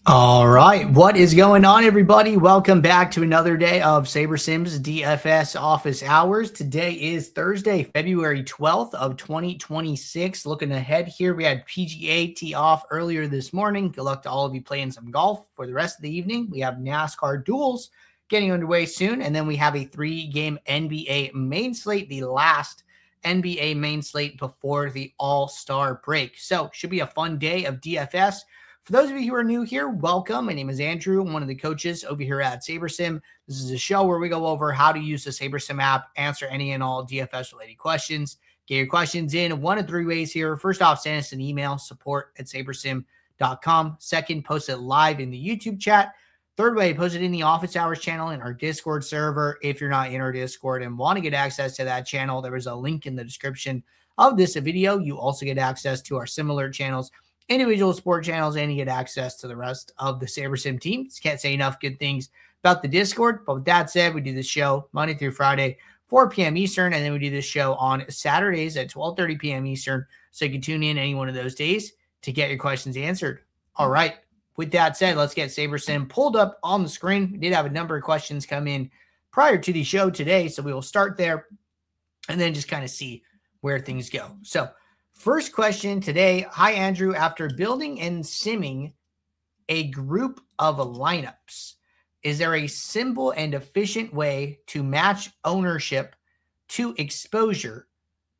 All right, what is going on, everybody? Welcome back to another day of SaberSim's DFS office hours. Today is Thursday, February 12th of 2026. Looking ahead here, we had PGA tee off earlier this morning. Good luck to all of you playing some golf for the rest of the evening. We have NASCAR duels getting underway soon, and then we have a 3-game NBA main slate, the last NBA main slate before the All-Star break. So should be a fun day of DFS. For those of you who are new here, welcome. My name is Andrew. I'm one of the coaches over here at SaberSim. This is a show where we go over how to use the SaberSim app, answer any and all DFS-related questions. Get your questions in one of three ways here. First off, send us an email, support@sabersim.com. Second, post it live in the YouTube chat. Third way, post it in the office hours channel in our Discord server. If you're not in our Discord and want to get access to that channel, there is a link in the description of this video. You also get access to our similar channels, individual sport channels, and you get access to the rest of the SaberSim team. Just can't say enough good things about the Discord. But with that said, we do this show Monday through Friday, 4 p.m. Eastern, and then we do this show on Saturdays at 12:30 p.m. Eastern. So you can tune in any one of those days to get your questions answered. All right. With that said, let's get SaberSim pulled up on the screen. We did have a number of questions come in prior to the show today, so we will start there and then just kind of see where things go. So first question today. Hi, Andrew. After building and simming a group of lineups, is there a simple and efficient way to match ownership to exposure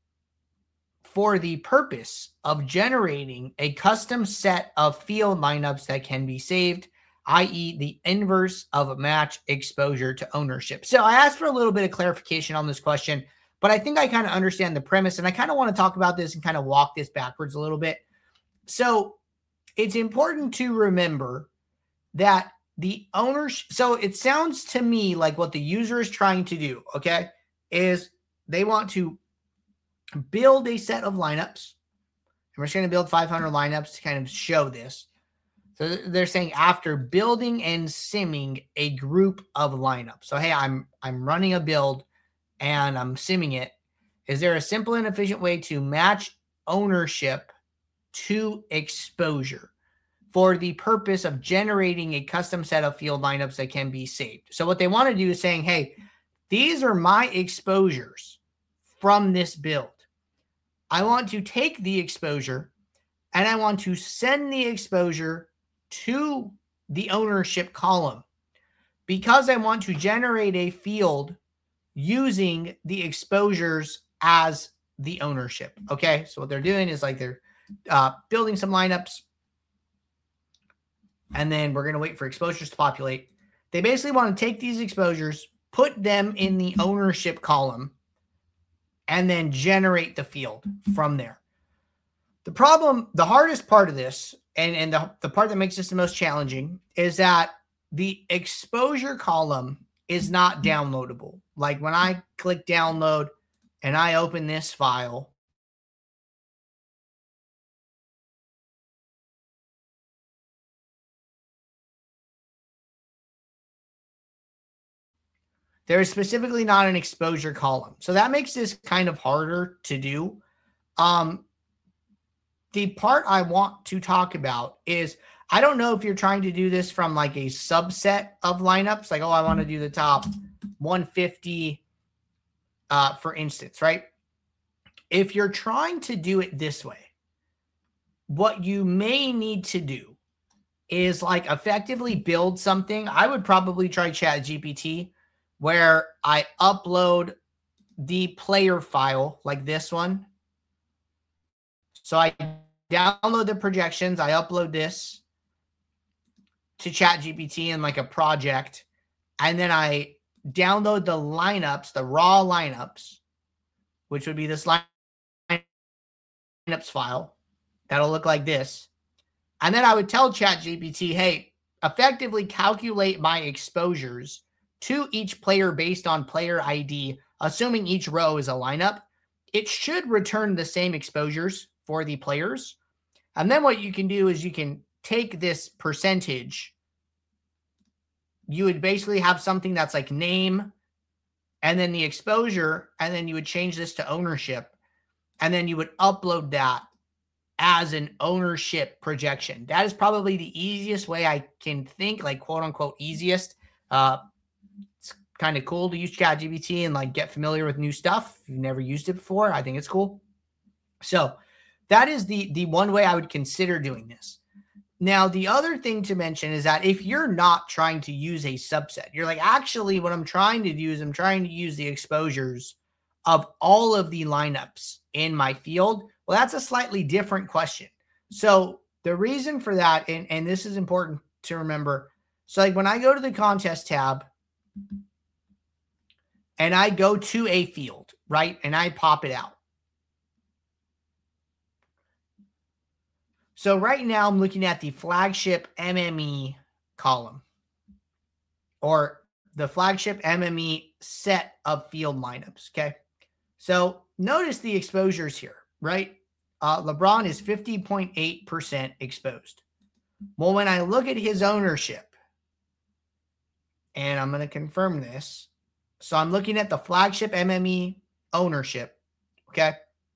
for the purpose of generating a custom set of field lineups that can be saved, i.e. the inverse of match exposure to ownership? So I asked for a little bit of clarification on this question, but I think I kind of understand the premise, and I kind of want to talk about this and kind of walk this backwards a little bit. So it's important to remember that the owners, so it sounds to me like what the user is trying to do, okay, is they want to build a set of lineups. And we're just going to build 500 lineups to kind of show this. So they're saying after building and simming a group of lineups. So, hey, I'm running a build and I'm simming it. Is there a simple and efficient way to match ownership to exposure for the purpose of generating a custom set of field lineups that can be saved? So what they want to do is saying, hey, these are my exposures from this build. I want to take the exposure and I want to send the exposure to the ownership column because I want to generate a field using the exposures as the ownership. Okay, so what they're doing is like they're building some lineups, and then we're going to wait for exposures to populate. They basically want to take these exposures, put them in the ownership column, and then generate the field from there. The problem, the hardest part of this, and the part that makes this the most challenging, is that the exposure column is not downloadable. Like when I click download and I open this file, there is specifically not an exposure column. So that makes this kind of harder to do. The part I want to talk about is, I don't know if you're trying to do this from like a subset of lineups, like, oh, I want to do the top 150, for instance, right? If you're trying to do it this way, what you may need to do is like effectively build something. I would probably try ChatGPT, where I upload the player file like this one. So I download the projections, I upload this to ChatGPT in like a project, and then I download the lineups, the raw lineups, which would be this lineups file. That'll look like this. And then I would tell ChatGPT, hey, effectively calculate my exposures to each player based on player ID, assuming each row is a lineup. It should return the same exposures for the players. And then what you can do is you can take this percentage. You would basically have something that's like name and then the exposure, and then you would change this to ownership, and then you would upload that as an ownership projection. That is probably the easiest way I can think, like quote unquote easiest. It's kind of cool to use ChatGPT and like get familiar with new stuff. If you've never used it before, I think it's cool. So that is the one way I would consider doing this. Now, the other thing to mention is that if you're not trying to use a subset, you're like, actually, what I'm trying to do is I'm trying to use the exposures of all of the lineups in my field. Well, that's a slightly different question. So the reason for that, and this is important to remember. So like when I go to the contest tab and I go to a field, right? And I pop it out. So right now I'm looking at the flagship MME column or the flagship MME set of field lineups. Okay. So notice the exposures here, right? LeBron is 50.8% exposed. Well, when I look at his ownership, and I'm going to confirm this. So I'm looking at the flagship MME ownership. Okay.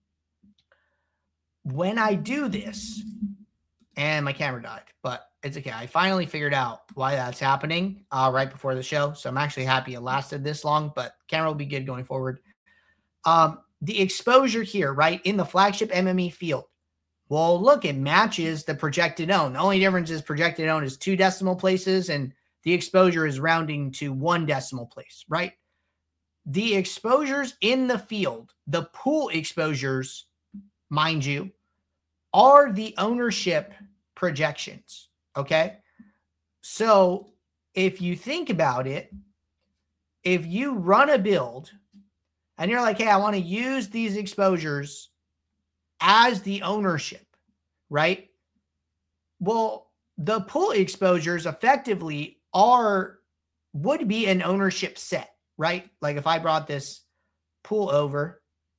When I do this, and my camera died, but it's okay. I finally figured out why that's happening right before the show. So I'm actually happy it lasted this long, but camera will be good going forward. The exposure here, right, in the flagship MME field. Well, look, it matches the projected own. The only difference is projected own is 2 decimal places and the exposure is rounding to 1 decimal place, right? The exposures in the field, the pool exposures, mind you, are the ownership projections, okay? So if you think about it, if you run a build and you're like, hey, I want to use these exposures as the ownership, right? Well, the pool exposures effectively would be an ownership set, right? Like if I brought this pool over,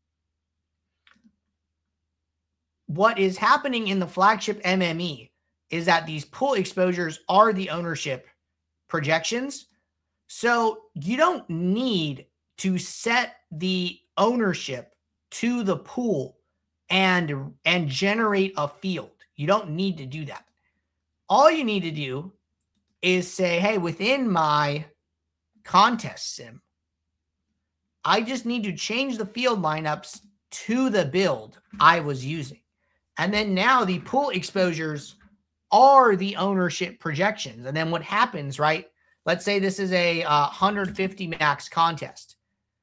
what is happening in the flagship MME is that these pool exposures are the ownership projections. So you don't need to set the ownership to the pool and generate a field. You don't need to do that. All you need to do is say, hey, within my contest sim, I just need to change the field lineups to the build I was using. And then now the pool exposures are the ownership projections. And then what happens, right? Let's say this is a 150 max contest.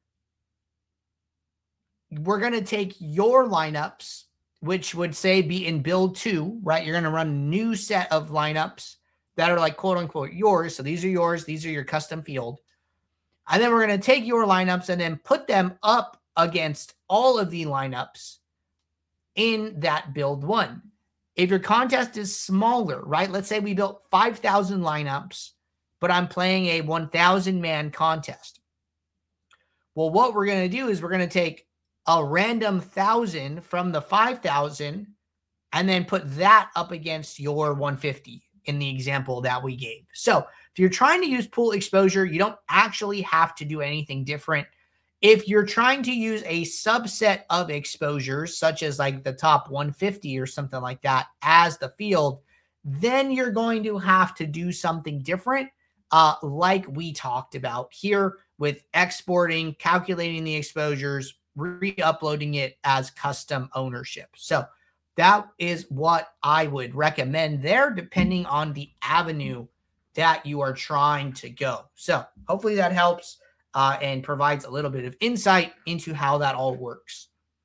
We're going to take your lineups, which would say be in build 2, right? You're going to run a new set of lineups that are like quote unquote yours. So these are yours. These are your custom field. And then we're going to take your lineups and then put them up against all of the lineups in that build 1. If your contest is smaller, right? Let's say we built 5,000 lineups, but I'm playing a 1,000 man contest. Well, what we're going to do is we're going to take a random 1,000 from the 5,000 and then put that up against your 150 in the example that we gave. So if you're trying to use pool exposure, you don't actually have to do anything different. If you're trying to use a subset of exposures, such as like the top 150 or something like that as the field, then you're going to have to do something different, like we talked about here with exporting, calculating the exposures, re-uploading it as custom ownership. So that is what I would recommend there, depending on the avenue that you are trying to go. So hopefully that helps. And provides a little bit of insight into how that all works.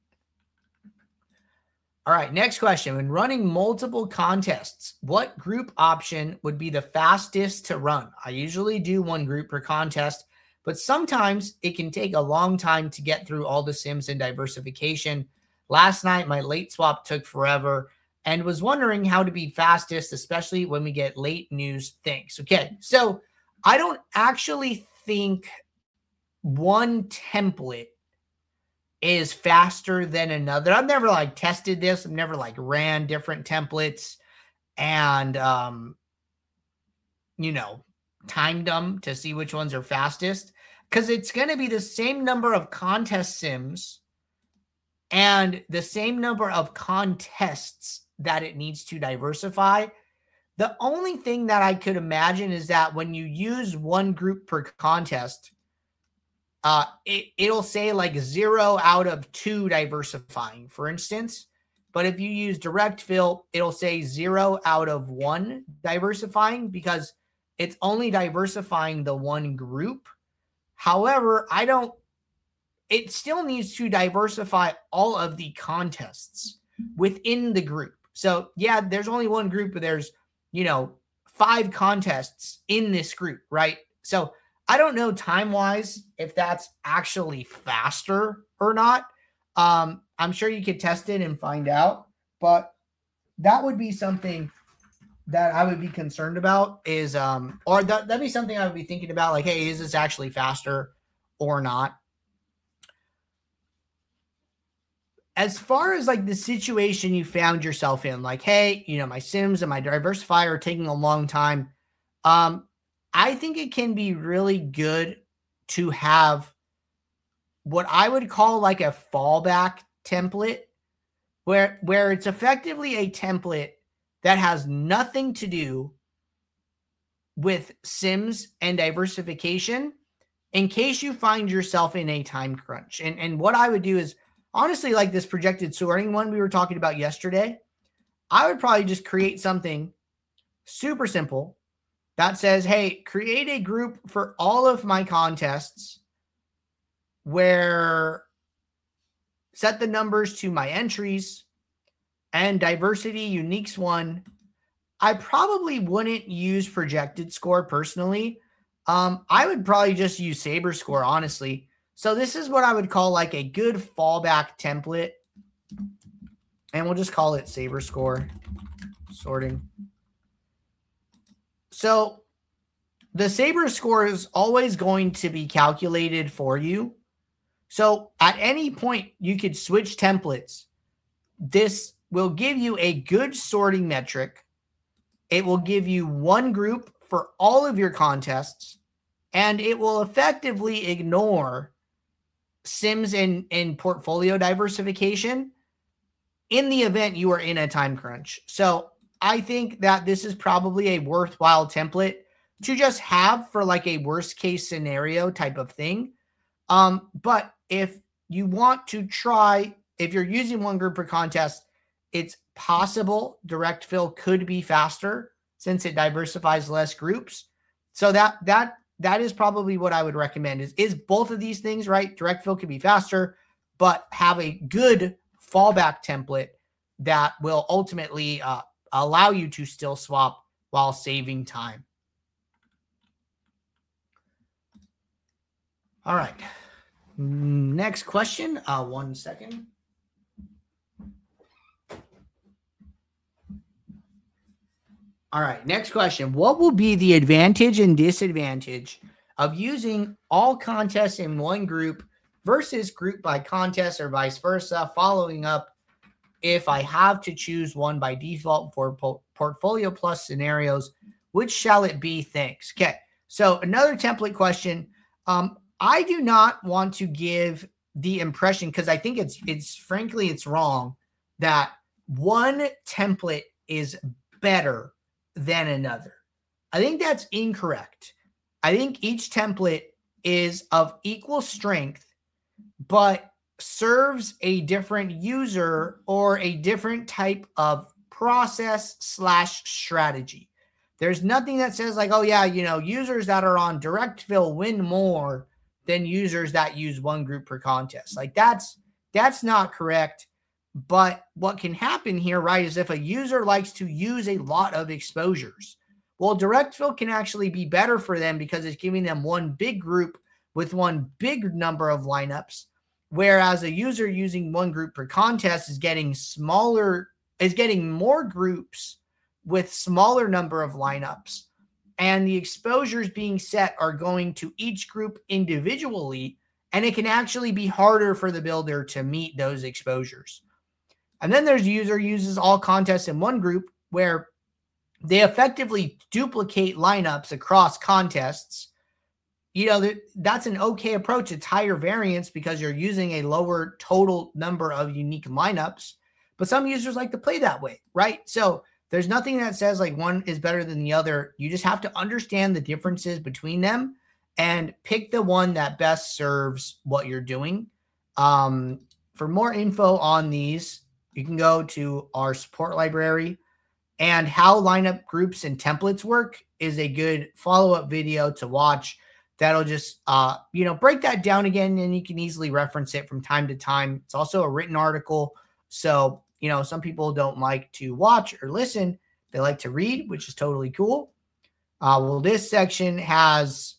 All right, next question. When running multiple contests, what group option would be the fastest to run? I usually do 1 group per contest, but sometimes it can take a long time to get through all the sims and diversification. Last night, my late swap took forever and was wondering how to be fastest, especially when we get late news things. Okay, so I don't actually think one template is faster than another. I've never like tested this. I've never like ran different templates and, timed them to see which ones are fastest, because it's going to be the same number of contest sims and the same number of contests that it needs to diversify. The only thing that I could imagine is that when you use one group per contest, it'll say like 0 out of 2 diversifying, for instance. But if you use direct fill, it'll say 0 out of 1 diversifying because it's only diversifying the one group. However, it still needs to diversify all of the contests within the group. So yeah, there's only one group, but there's, 5 contests in this group, right? So I don't know time-wise if that's actually faster or not. I'm sure you could test it and find out, but that would be something that I would be concerned about is, or that'd be something I would be thinking about, like, hey, is this actually faster or not? As far as like the situation you found yourself in, like, hey, my Sims and my diversifier are taking a long time. I think it can be really good to have what I would call like a fallback template where it's effectively a template that has nothing to do with Sims and diversification in case you find yourself in a time crunch. And what I would do is, honestly, like this projected sorting one we were talking about yesterday, I would probably just create something super simple that says, hey, create a group for all of my contests where set the numbers to my entries and diversity uniques 1. I probably wouldn't use projected score personally. I would probably just use Saber score, honestly. So this is what I would call like a good fallback template. And we'll just call it Saber score sorting. So the Saber score is always going to be calculated for you. So at any point you could switch templates. This will give you a good sorting metric. It will give you one group for all of your contests, and it will effectively ignore Sims and portfolio diversification in the event you are in a time crunch. So I think that this is probably a worthwhile template to just have for like a worst case scenario type of thing. But if you want to try, if you're using one group per contest, it's possible direct fill could be faster since it diversifies less groups. So that is probably what I would recommend is both of these things, right? Direct fill could be faster, but have a good fallback template that will ultimately allow you to still swap while saving time. All right. Next question. 1 second. All right. Next question. What will be the advantage and disadvantage of using all contests in one group versus group by contest or vice versa? Following up, if I have to choose one by default for portfolio plus scenarios, which shall it be? Thanks. Okay. So another template question. I do not want to give the impression, because I think it's frankly, it's wrong that one template is better than another. I think that's incorrect. I think each template is of equal strength, but serves a different user or a different type of process / strategy. There's nothing that says like, oh yeah, users that are on direct fill win more than users that use one group per contest. Like that's not correct. But what can happen here, right, is if a user likes to use a lot of exposures, well, direct fill can actually be better for them because it's giving them one big group with one big number of lineups, whereas a user using one group per contest is getting more groups with smaller number of lineups, and the exposures being set are going to each group individually, and it can actually be harder for the builder to meet those exposures. And then there's user uses all contests in one group where they effectively duplicate lineups across contests. That's an okay approach. It's higher variance because you're using a lower total number of unique lineups. but some users like to play that way, right? So there's nothing that says like one is better than the other. You just have to understand the differences between them and pick the one that best serves what you're doing. For more info on these, you can go to our support library, and how lineup groups and templates work is a good follow-up video to watch. That'll just, break that down again, and you can easily reference it from time to time. It's also a written article. So, some people don't like to watch or listen. They like to read, which is totally cool. Well, this section has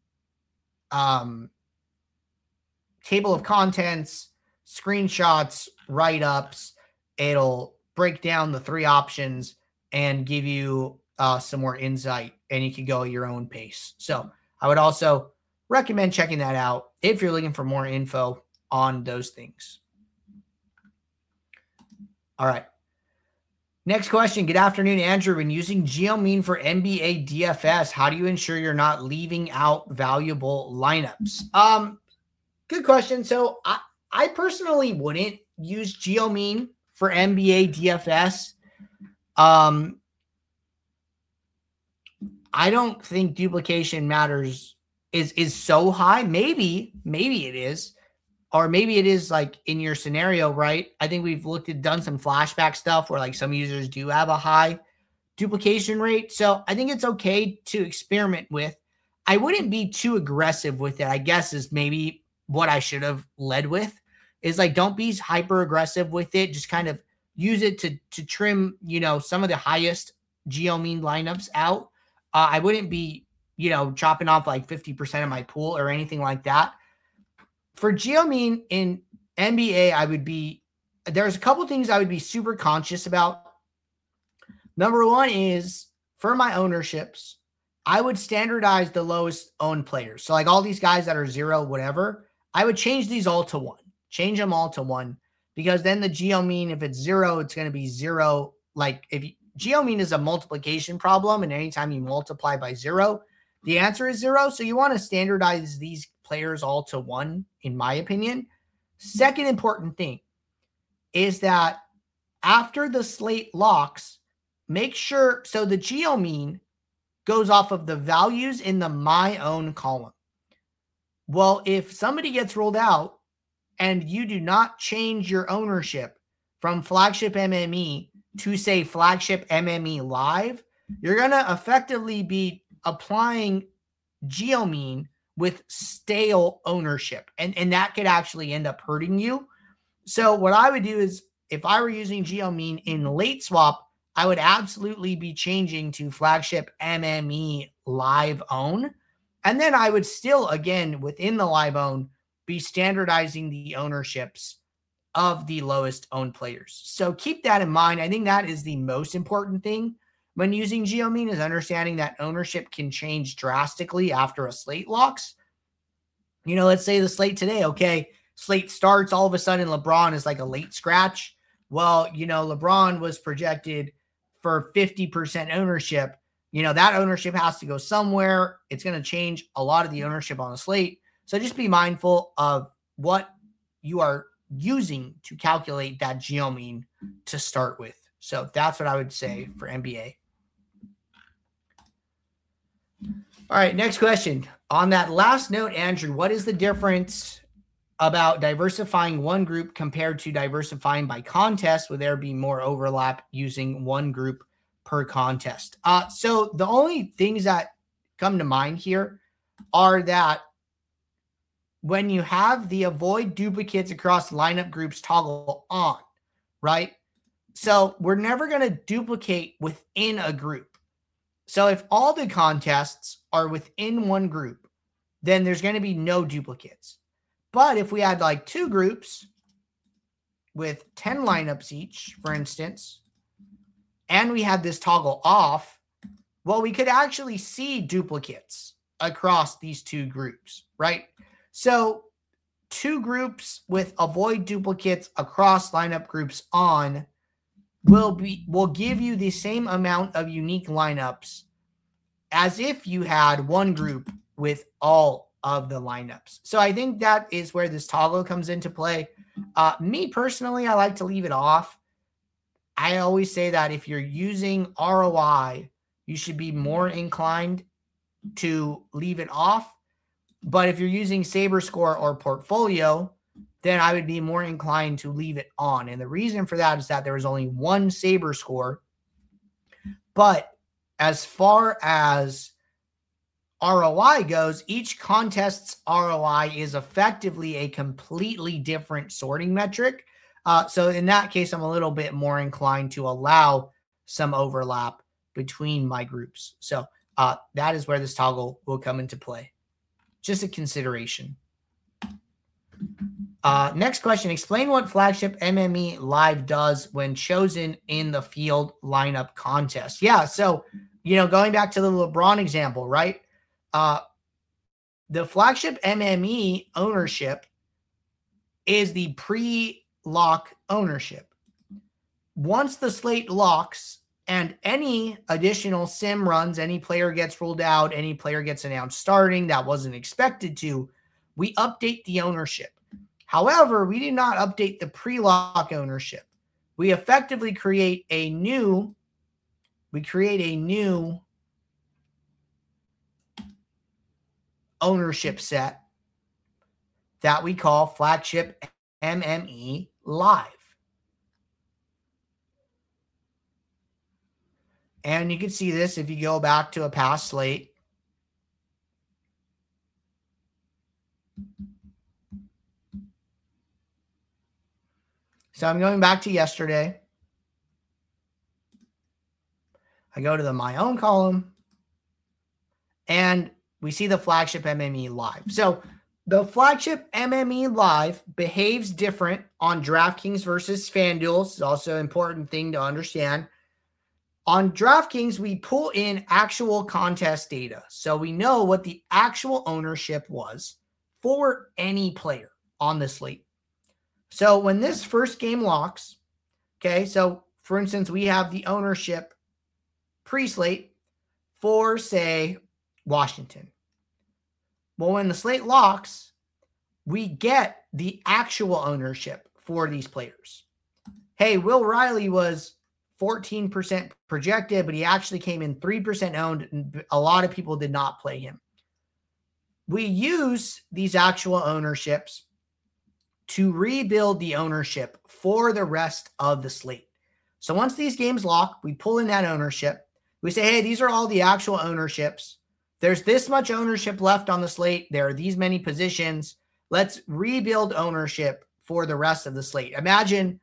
table of contents, screenshots, write-ups. It'll break down the 3 options and give you some more insight, and you can go at your own pace. So I would also recommend checking that out if you're looking for more info on those things. All right. Next question. Good afternoon, Andrew. When using GeoMean for NBA DFS, how do you ensure you're not leaving out valuable lineups? Good question. So I personally wouldn't use GeoMean for NBA DFS. I don't think duplication matters is so high. Maybe it is, or maybe it is like in your scenario, right? I think we've done some flashback stuff where like some users do have a high duplication rate. So I think it's okay to experiment with. I wouldn't be too aggressive with it, I guess, is maybe what I should have led with, is like, don't be hyper aggressive with it. Just kind of use it to trim, some of the highest GeoMean lineups out. I wouldn't be, chopping off like 50% of my pool or anything like that. For GeoMean in NBA, there's a couple things I would be super conscious about. Number one is, for my ownerships, I would standardize the lowest owned players. So like all these guys that are 0, whatever, I would change these all to 1. Change them all to 1, because then the GeoMean, if it's 0, it's going to be 0. Like GeoMean is a multiplication problem, and anytime you multiply by 0, the answer is 0. So you want to standardize these players all to 1, in my opinion. Second important thing is that after the slate locks, make sure, so the GeoMean goes off of the values in the my own column. Well, if somebody gets rolled out and you do not change your ownership from Flagship MME to, say, Flagship MME Live, you're going to effectively be applying GeoMean with stale ownership. And that could actually end up hurting you. So what I would do is, if I were using GeoMean in late swap, I would absolutely be changing to Flagship MME Live Own. And then I would still, again, within the Live Own, be standardizing the ownerships of the lowest owned players. So keep that in mind. I think that is the most important thing when using GeoMean, is understanding that ownership can change drastically after a slate locks. Let's say the slate today, okay, slate starts, all of a sudden LeBron is like a late scratch. Well, LeBron was projected for 50% ownership. That ownership has to go somewhere. It's going to change a lot of the ownership on the slate. So just be mindful of what you are using to calculate that GeoMean to start with. So that's what I would say for NBA. All right, next question. On that last note, Andrew, what is the difference about diversifying one group compared to diversifying by contest? Would there be more overlap using one group per contest? So the only things that come to mind here are that when you have the avoid duplicates across lineup groups toggle on, right? So we're never going to duplicate within a group. So if all the contests are within one group, then there's going to be no duplicates. But if we had like 2 groups with 10 lineups each, for instance, and we had this toggle off, well, we could actually see duplicates across these 2 groups, right? So 2 groups with avoid duplicates across lineup groups on will give you the same amount of unique lineups as if you had one group with all of the lineups. So I think that is where this toggle comes into play. Me personally, I like to leave it off. I always say that if you're using ROI, you should be more inclined to leave it off. But if you're using SaberScore or Portfolio, then I would be more inclined to leave it on. And the reason for that is that there was only one SaberScore. But as far as ROI goes, each contest's ROI is effectively a completely different sorting metric. So in that case, I'm a little bit more inclined to allow some overlap between my groups. So that is where this toggle will come into play. Just a consideration. Next question. Explain what Flagship MME Live does when chosen in the field lineup contest. Yeah, so, going back to the LeBron example, right? The Flagship MME ownership is the pre-lock ownership. Once the slate locks and any additional sim runs, any player gets ruled out, any player gets announced starting that wasn't expected to, we update the ownership. However, we do not update the pre-lock ownership. We effectively create a new ownership set that we call Flagship MME Live. And you can see this if you go back to a past slate. So I'm going back to yesterday. I go to the My Own column, and we see the Flagship MME Live. So the Flagship MME Live behaves different on DraftKings versus FanDuel. This is also an important thing to understand. On DraftKings, we pull in actual contest data. So we know what the actual ownership was for any player on the slate. So when this first game locks, okay, so for instance, we have the ownership pre-slate for, say, Washington. Well, when the slate locks, we get the actual ownership for these players. Hey, Will Riley was 14% projected, but he actually came in 3% owned, and a lot of people did not play him. We use these actual ownerships to rebuild the ownership for the rest of the slate. So once these games lock, we pull in that ownership. We say, hey, these are all the actual ownerships. There's this much ownership left on the slate. There are these many positions. Let's rebuild ownership for the rest of the slate. Imagine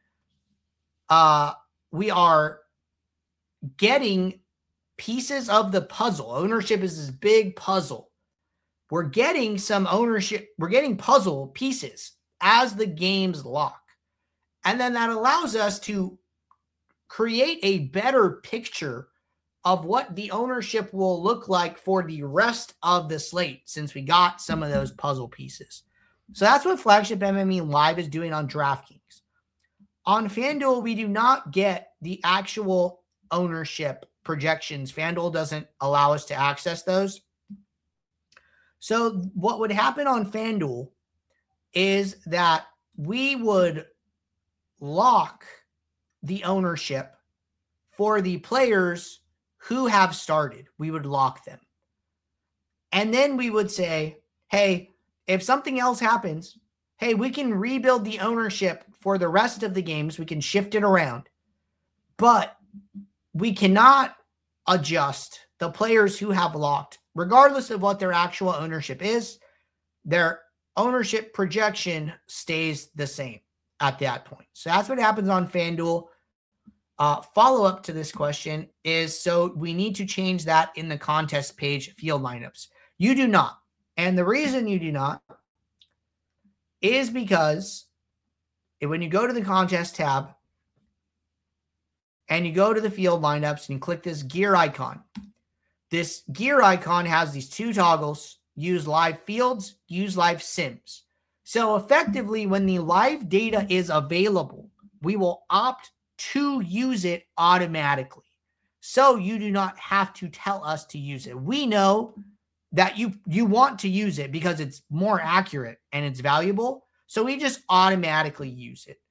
we are getting pieces of the puzzle. Ownership is this big puzzle. We're getting some ownership. We're getting puzzle pieces as the games lock. And then that allows us to create a better picture of what the ownership will look like for the rest of the slate, since we got some of those puzzle pieces. So that's what Flagship MME Live is doing on DraftKings. On FanDuel, we do not get the actual ownership projections. FanDuel doesn't allow us to access those. So what would happen on FanDuel is that we would lock the ownership for the players who have started. We would lock them. And then we would say, hey, if something else happens, hey, we can rebuild the ownership for the rest of the games. We can shift it around. But we cannot adjust the players who have locked, regardless of what their actual ownership is. Their ownership projection stays the same at that point. So that's what happens on FanDuel. Follow-up to this question is, so we need to change that in the contest page field lineups. You do not. And the reason you do not is because when you go to the contest tab and you go to the field lineups and you click this gear icon, this gear icon has these two toggles: use live fields, use live sims. So effectively, when the live data is available, we will opt to use it automatically. So you do not have to tell us to use it. We know that you want to use it because it's more accurate and it's valuable. So we just automatically use it.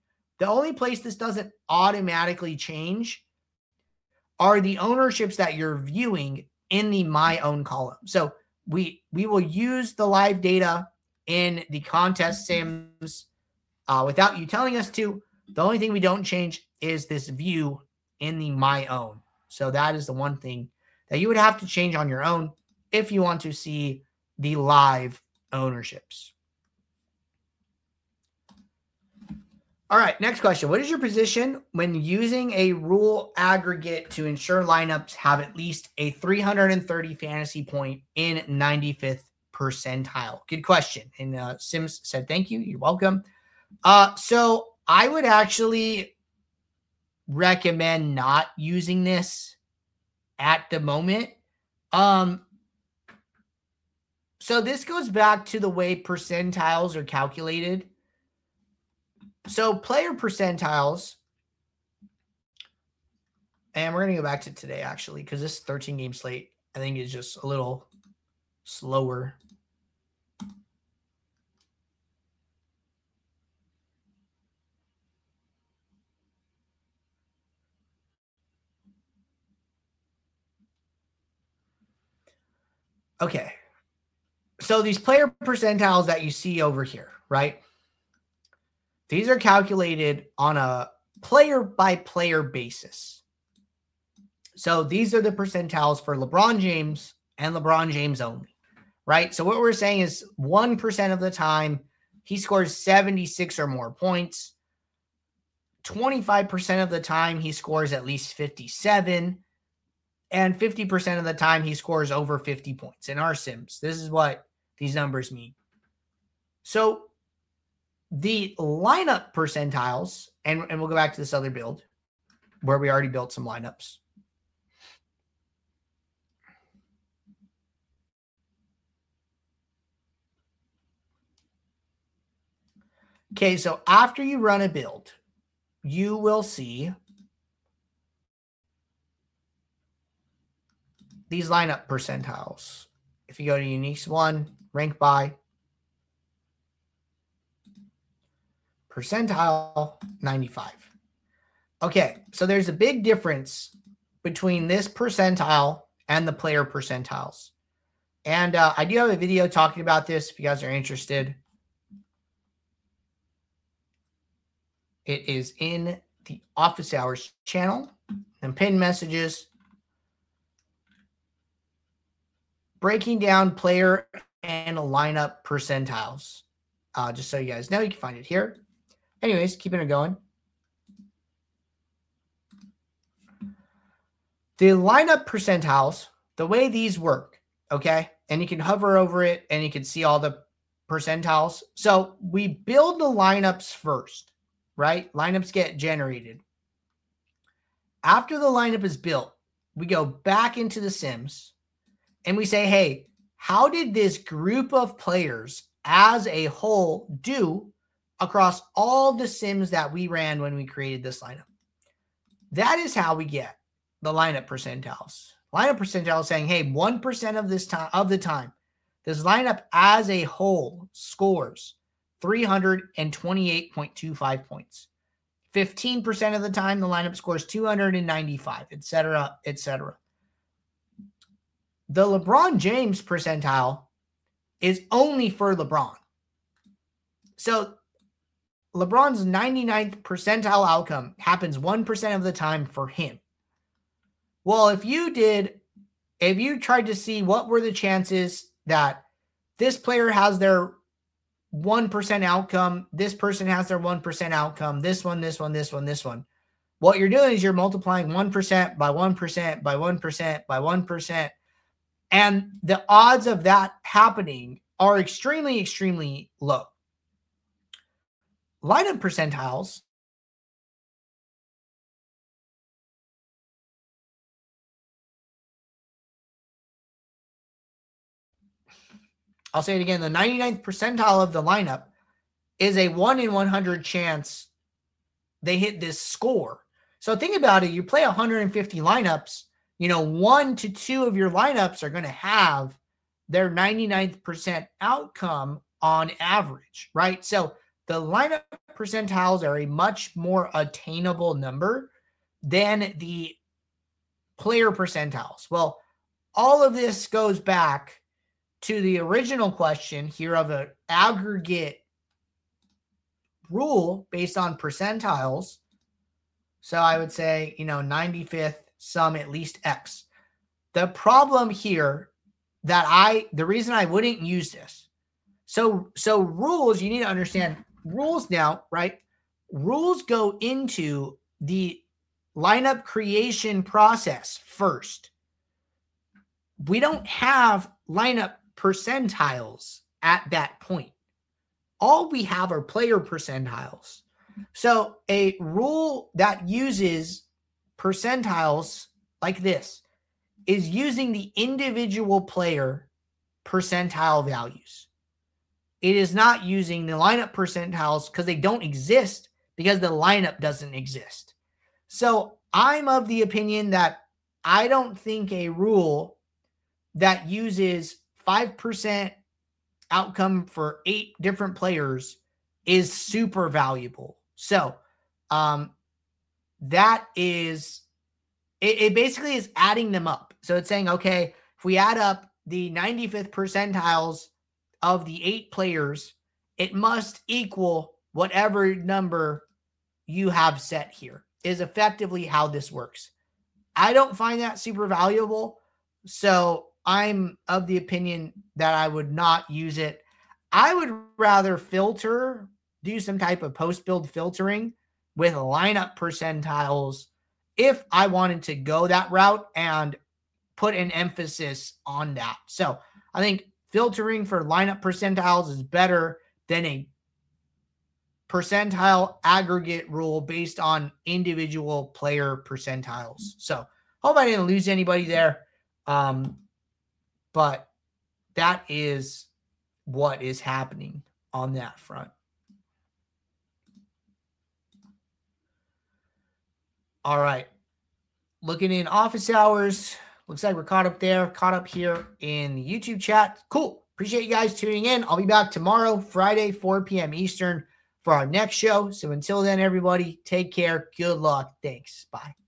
The only place this doesn't automatically change are the ownerships that you're viewing in the My Own column. So we will use the live data in the contest sims without you telling us to. The only thing we don't change is this view in the My Own. So that is the one thing that you would have to change on your own if you want to see the live ownerships. All right, next question. What is your position when using a rule aggregate to ensure lineups have at least a 330 fantasy point in 95th percentile? Good question. And Sims said, thank you. You're welcome. So I would actually recommend not using this at the moment. So this goes back to the way percentiles are calculated. So player percentiles, and we're going to go back to today, actually, because this 13-game slate, I think, is just a little slower. Okay. So these player percentiles that you see over here, right? These are calculated on a player-by-player basis. So these are the percentiles for LeBron James and LeBron James only, right? So what we're saying is 1% of the time, he scores 76 or more points. 25% of the time, he scores at least 57. And 50% of the time, he scores over 50 points in our sims. This is what these numbers mean. So the lineup percentiles, and we'll go back to this other build where we already built some lineups. Okay, so after you run a build, you will see these lineup percentiles. If you go to Uniques 1, rank by, percentile 95. Okay, so there's a big difference between this percentile and the player percentiles. And I do have a video talking about this if you guys are interested. It is in the Office Hours channel and pinned messages, breaking down player and lineup percentiles. Just so you guys know, you can find it here. Anyways, keeping it going. The lineup percentiles, the way these work, okay? And you can hover over it and you can see all the percentiles. So we build the lineups first, right? Lineups get generated. After the lineup is built, we go back into the Sims and we say, hey, how did this group of players as a whole do across all the sims that we ran when we created this lineup? That is how we get the lineup percentiles. Lineup percentiles saying, hey, 1% of the time, this lineup as a whole scores 328.25 points. 15% of the time, the lineup scores 295, et cetera, et cetera. The LeBron James percentile is only for LeBron. So LeBron's 99th percentile outcome happens 1% of the time for him. Well, if you tried to see what were the chances that this player has their 1% outcome, this person has their 1% outcome, this one, what you're doing is you're multiplying 1% by 1% by 1% by 1%. And the odds of that happening are extremely, extremely low. Lineup percentiles I'll say it again. The 99th percentile of the lineup is a 1 in 100 chance they hit this score. So think about it. You play 150 lineups, 1 to 2 of your lineups are going to have their 99th percent outcome on average, right? So the lineup percentiles are a much more attainable number than the player percentiles. Well, all of this goes back to the original question here of an aggregate rule based on percentiles. So I would say, 95th sum at least X. The problem here the reason I wouldn't use this. So rules, you need to understand rules now, right? Rules go into the lineup creation process first. We don't have lineup percentiles at that point. All we have are player percentiles. So a rule that uses percentiles like this is using the individual player percentile values. It is not using the lineup percentiles because they don't exist, because the lineup doesn't exist. So I'm of the opinion that I don't think a rule that uses 5% outcome for 8 different players is super valuable. So that is, it basically is adding them up. So it's saying, okay, if we add up the 95th percentiles of the 8 players, it must equal whatever number you have set here, is effectively how this works. I don't find that super valuable. So I'm of the opinion that I would not use it. I would rather do some type of post-build filtering with lineup percentiles if I wanted to go that route and put an emphasis on that. So I think filtering for lineup percentiles is better than a percentile aggregate rule based on individual player percentiles. So hope I didn't lose anybody there. But that is what is happening on that front. All right. Looking in office hours. Looks like we're caught up there, caught up here in the YouTube chat. Cool. Appreciate you guys tuning in. I'll be back tomorrow, Friday, 4 p.m. Eastern for our next show. So until then, everybody, take care. Good luck. Thanks. Bye.